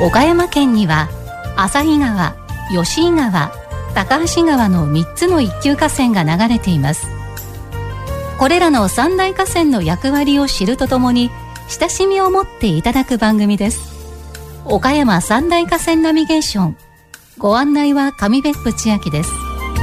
岡山県には旭川、吉井川、高梁川の3つの一級河川が流れています。これらの三大河川の役割を知るとともに親しみを持っていただく番組です。岡山三大河川ナビゲーション、ご案内は上別府千秋です。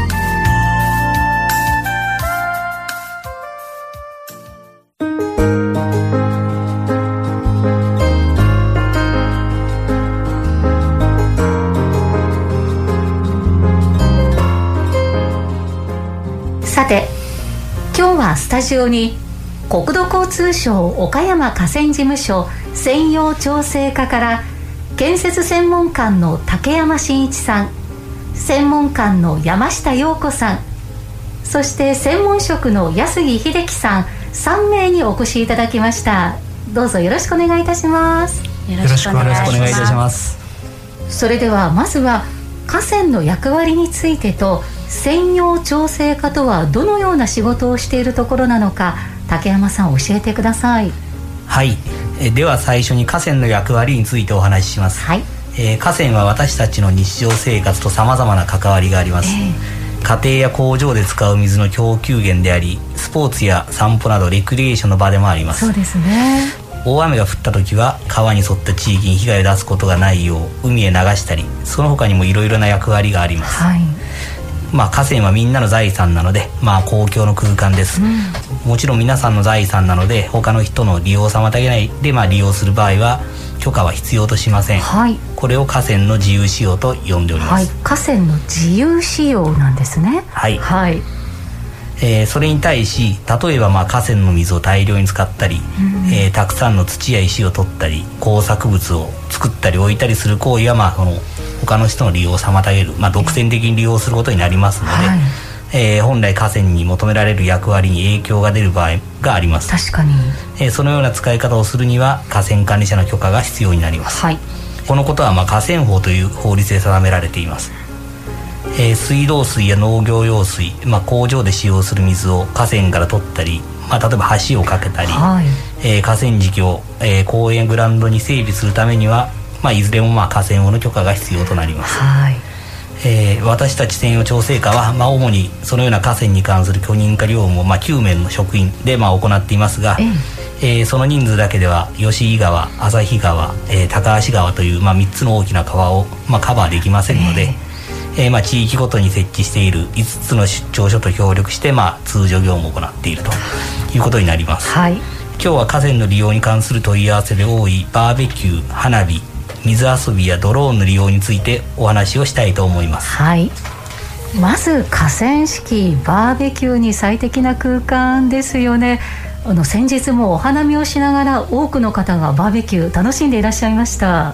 さて、今日はスタジオに国土交通省岡山河川事務所専用調整課から建設専門官の竹山真一さん、専門官の山下陽子さん、そして専門職の安木秀樹さん、3名にお越しいただきました。どうぞよろしくお願いいたします。 よろしくお願いいたします。 それではまずは河川の役割についてと、専用調整課とはどのような仕事をしているところなのか、竹山さん教えてください。 はい、では最初に河川の役割についてお話しします。 はい。 河川は私たちの日常生活とさまざまな関わりがあります。家庭や工場で使う水の供給源であり、スポーツや散歩などレクリエーションの場でもあります。 そうですね。 大雨が降った時は川に沿った地域に被害を出すことがないよう海へ流したり、その他にもいろいろな役割があります。 はい。 河川はみんなの財産なので、公共の空間です。もちろん皆さんの財産なので、他の人の利用を妨げないで、利用する場合は許可は必要としません。 はい。 これを河川の自由使用と呼んでおります。 はい、河川の自由使用なんですね。 はい。 はい。 それに対し、例えば河川の水を大量に使ったり、たくさんの土や石を取ったり、工作物を作ったり置いたりする行為は他の人の利用を妨げる、独占的に利用することになりますので、本来河川に求められる役割に影響が出る場合があります。 確かに。 そのような使い方をするには河川管理者の許可が必要になります。はい。このことは河川法という法律で定められています。水道水や農業用水、工場で使用する水を河川から取ったり、例えば橋を架けたり、河川敷を、公園グラウンドに整備するためには、いずれも河川法の許可が必要となります。はい。私たち専用調整課は、主にそのような河川に関する許認可業務を、9名の職員で行っていますが、その人数だけでは吉井川、旭川、高梁川という3つの大きな川を、カバーできませんので、地域ごとに設置している5つの出張所と協力して、通常業務を行っているということになります。はい。今日は河川の利用に関する問い合わせで多いバーベキュー、花火、水遊びやドローンの利用についてお話をしたいと思います。 はい。まず河川敷、バーベキューに最適な空間ですよね。先日もお花見をしながら多くの方がバーベキュー楽しんでいらっしゃいました。 はい。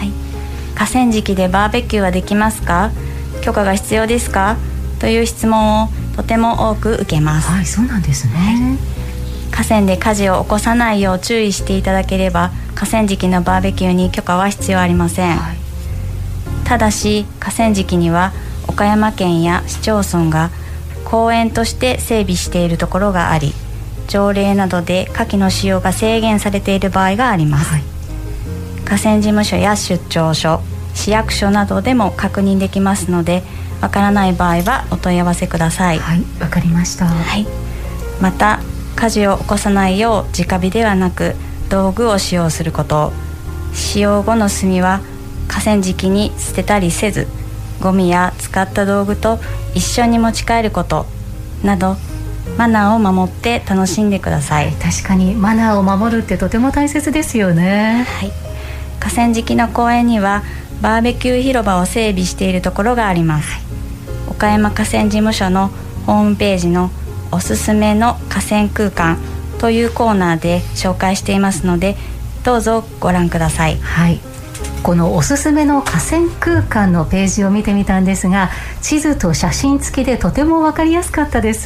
河川敷でバーベキューはできますか？許可が必要ですか？という質問をとても多く受けます。 はい、そうなんですね。はい。 河川で火事を起こさないよう注意していただければ、河川敷のバーベキューに許可は必要ありません。はい。ただし河川敷には岡山県や市町村が公園として整備しているところがあり、条例などで火器の使用が制限されている場合があります。はい。河川事務所や出張所、市役所などでも確認できますので、わからない場合はお問い合わせください。 はい、わかりました。 はい。また火事を起こさないよう直火ではなく道具を使用すること、使用後の炭は河川敷に捨てたりせず、ゴミや使った道具と一緒に持ち帰ることなど、マナーを守って楽しんでください。 確かにマナーを守るってとても大切ですよね。 はい。河川敷の公園にはバーベキュー広場を整備しているところがあります。はい。岡山河川事務所のホームページのおすすめの河川空間というコーナーで紹介していますので、どうぞご覧ください。 はい。このおすすめの河川空間のページを見てみたんですが、地図と写真付きでとても分かりやすかったです。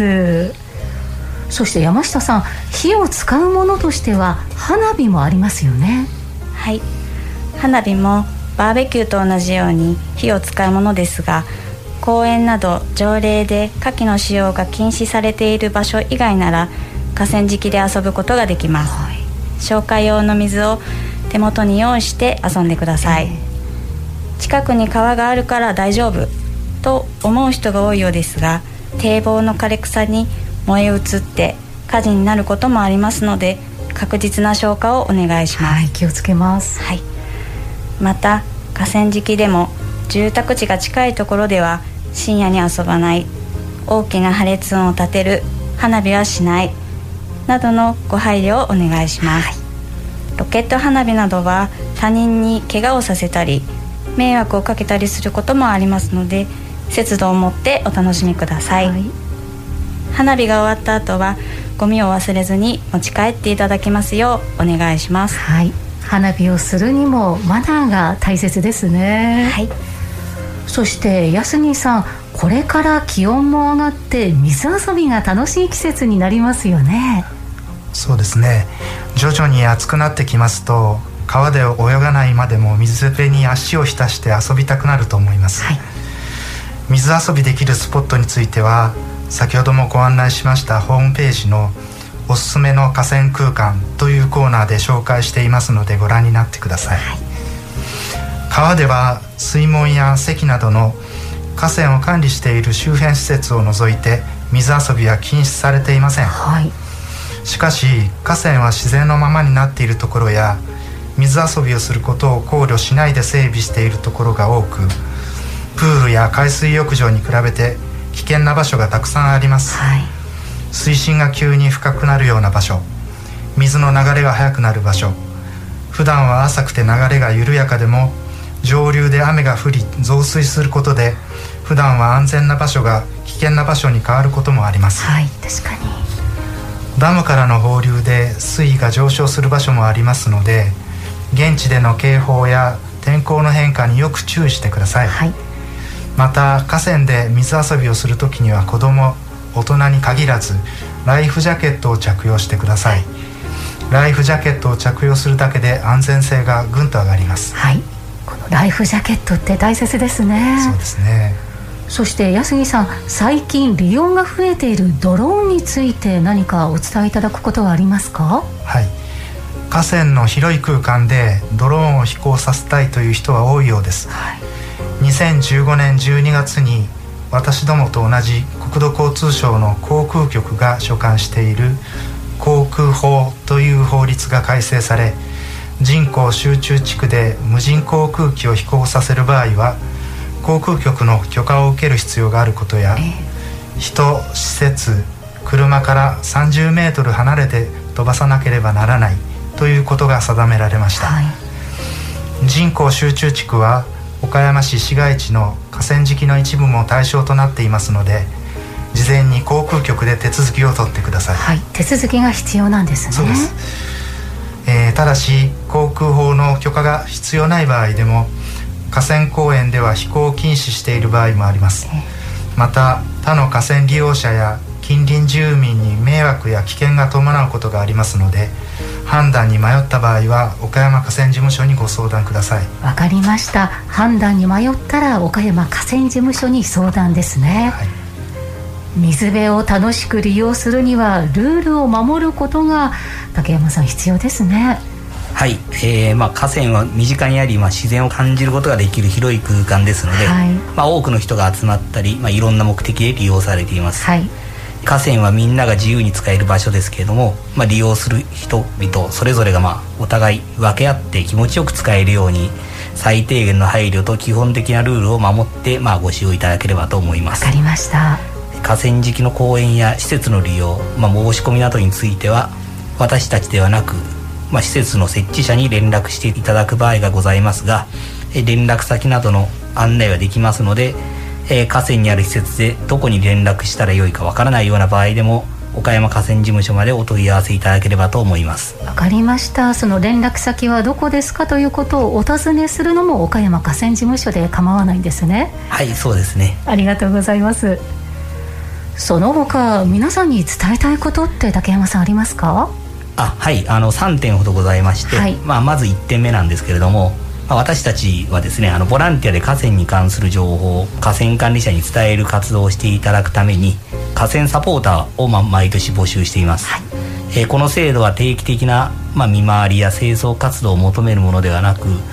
そして山下さん、火を使うものとしては花火もありますよね。 はい。花火もバーベキューと同じように火を使うものですが、公園など条例で火器の使用が禁止されている場所以外なら河川敷で遊ぶことができます。はい。消火用の水を手元に用意して遊んでください。 近くに川があるから大丈夫と思う人が多いようですが、堤防の枯れ草に燃え移って火事になることもありますので、確実な消火をお願いします。 はい、気をつけます。 はい、また河川敷でも住宅地が近いところでは深夜に遊ばない、大きな破裂音を立てる、花火はしないなどのご配慮をお願いします。はい、ロケット花火などは他人に怪我をさせたり迷惑をかけたりすることもありますので、節度を持ってお楽しみください。はい、花火が終わった後はゴミを忘れずに持ち帰っていただきますようお願いします。 はい、花火をするにもマナーが大切ですね。 はい、 そして安木さん、これから気温も上がって水遊びが楽しい季節になりますよね。 そうですね、徐々に暑くなってきますと、川で泳がないまでも水辺に足を浸して遊びたくなると思います。はい、水遊びできるスポットについては、先ほどもご案内しましたホームページのおすすめの河川空間というコーナーで紹介していますので、ご覧になってください。はい、川では水門や堰などの河川を管理している周辺施設を除いて水遊びは禁止されていません。はい、しかし河川は自然のままになっているところや、水遊びをすることを考慮しないで整備しているところが多く、プールや海水浴場に比べて危険な場所がたくさんあります。はい、水深が急に深くなるような場所、水の流れが速くなる場所、普段は浅くて流れが緩やかでも上流で雨が降り増水することで、普段は安全な場所が危険な場所に変わることもあります。 はい、確かに。 ダムからの放流で水位が上昇する場所もありますので、現地での警報や天候の変化によく注意してください。はい、また河川で水遊びをするときには、子ども大人に限らずライフジャケットを着用してください。ライフジャケットを着用するだけで安全性がぐんと上がります。 はい、このライフジャケットって大切ですね。 そうですね。 そして安木さん、最近利用が増えているドローンについて何かお伝えいただくことはありますか？ はい、河川の広い空間でドローンを飛行させたいという人は多いようです。はい、2015年12月に私どもと同じ国土交通省の航空局が所管している航空法という法律が改正され、人口集中地区で無人航空機を飛行させる場合は航空局の許可を受ける必要があることや、人、施設、車から30メートル離れて飛ばさなければならないということが定められました。はい、人口集中地区は岡山市市街地の河川敷の一部も対象となっていますので、事前に航空局で手続きを取ってください。 はい、手続きが必要なんですね。 そうです。ただし航空法の許可が必要ない場合でも、河川公園では飛行を禁止している場合もあります。また他の河川利用者や近隣住民に迷惑や危険が伴うことがありますので、判断に迷った場合は岡山河川事務所にご相談ください。 わかりました。判断に迷ったら岡山河川事務所に相談ですね。はい、水辺を楽しく利用するにはルールを守ることが竹山さん必要ですね。 はい、河川は身近にあり、自然を感じることができる広い空間ですので、はい、多くの人が集まったり、いろんな目的で利用されています。はい、河川はみんなが自由に使える場所ですけれども、利用する人々それぞれがお互い分け合って気持ちよく使えるように、最低限の配慮と基本的なルールを守ってご使用いただければと思います。 わかりました。 河川敷の公園や施設の利用、申し込みなどについては私たちではなく、施設の設置者に連絡していただく場合がございますが、連絡先などの案内はできますので、河川にある施設でどこに連絡したらよいかわからないような場合でも岡山河川事務所までお問い合わせいただければと思います。 わかりました。その連絡先はどこですかということをお尋ねするのも岡山河川事務所で構わないんですね。 はい、そうですね。 ありがとうございます。その他皆さんに伝えたいことって竹山さんありますか？ はい、3点ほどございまして、はい、まず1点目なんですけれども、私たちはですね、ボランティアで河川に関する情報を河川管理者に伝える活動をしていただくために河川サポーターを毎年募集しています。はい、この制度は定期的な見回りや清掃活動を求めるものではなく、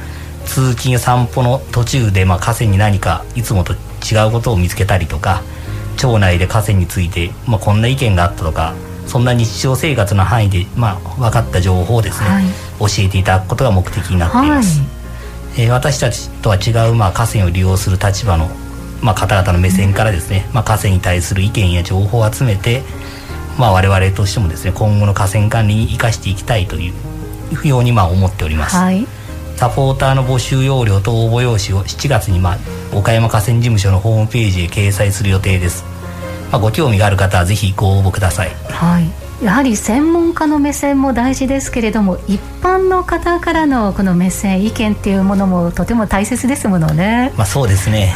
通勤や散歩の途中で河川に何かいつもと違うことを見つけたりとか、町内で河川について、こんな意見があったとか、そんな日常生活の範囲で、分かった情報をですね、教えていただくことが目的になっています。私たちとは違う、河川を利用する立場の、方々の目線からですね、河川に対する意見や情報を集めて、我々としてもですね、今後の河川管理に生かしていきたいというように思っております。サポーターの募集要領と応募用紙を7月に岡山河川事務所のホームページへ掲載する予定です。ご興味がある方はぜひご応募ください。 やはり専門家の目線も大事ですけれども、一般の方からのこの目線、意見っていうものもとても大切ですものね。 そうですね。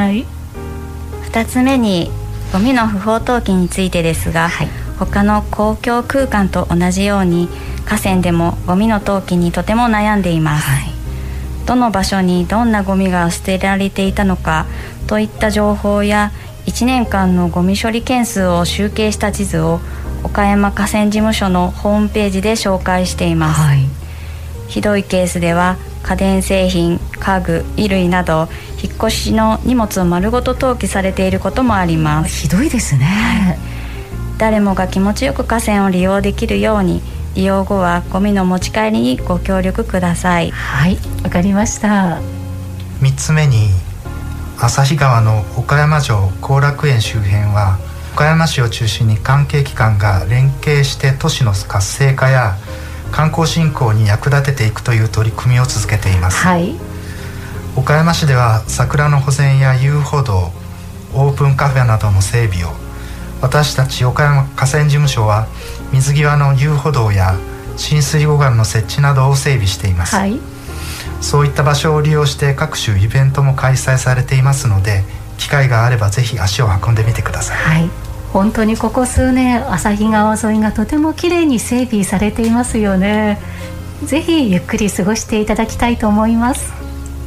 2つ目にゴミの不法投棄についてですが、他の公共空間と同じように河川でもゴミの投棄にとても悩んでいます。どの場所にどんなゴミが捨てられていたのかといった情報や1年間のゴミ処理件数を集計した地図を岡山河川事務所のホームページで紹介しています。ひどいケースでは家電製品、家具、衣類など引っ越しの荷物を丸ごと投棄されていることもあります。 ひどいですね。 誰もが気持ちよく河川を利用できるように、利用後はゴミの持ち帰りにご協力ください。 わかりました。 3つ目に旭川の岡山城後楽園周辺は岡山市を中心に関係機関が連携して都市の活性化や観光振興に役立てていくという取り組みを続けています。岡山市では桜の保全や遊歩道、オープンカフェなどの整備を、私たち岡山河川事務所は水際の遊歩道や浸水護岸の設置などを整備しています。そういった場所を利用して各種イベントも開催されていますので、機会があればぜひ足を運んでみてください。 本当にここ数年旭川沿いがとてもきれいに整備されていますよね。ぜひゆっくり過ごしていただきたいと思います。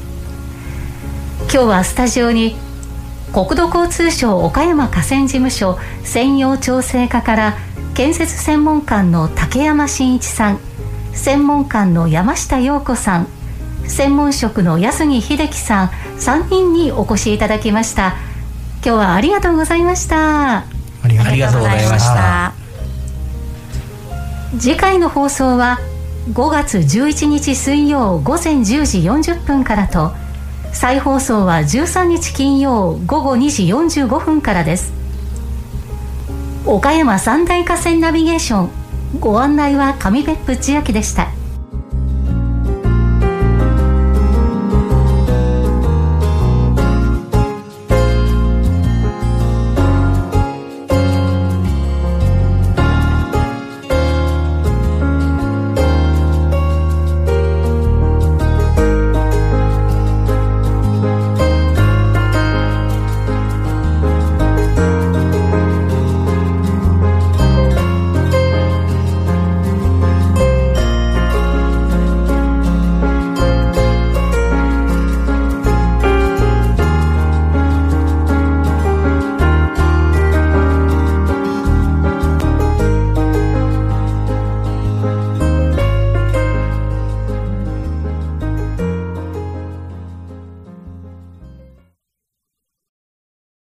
今日はスタジオに国土交通省岡山河川事務所専用調整課から建設専門官の竹山真一さん、専門官の山下陽子さん、専門職の安木秀樹さん、3人にお越しいただきました。今日はありがとうございました。 ありがとうございました。 次回の放送は5月11日水曜午前10時40分からと、再放送は13日金曜午後2時45分からです。岡山三大河川ナビゲーション、ご案内は上別府千秋でした。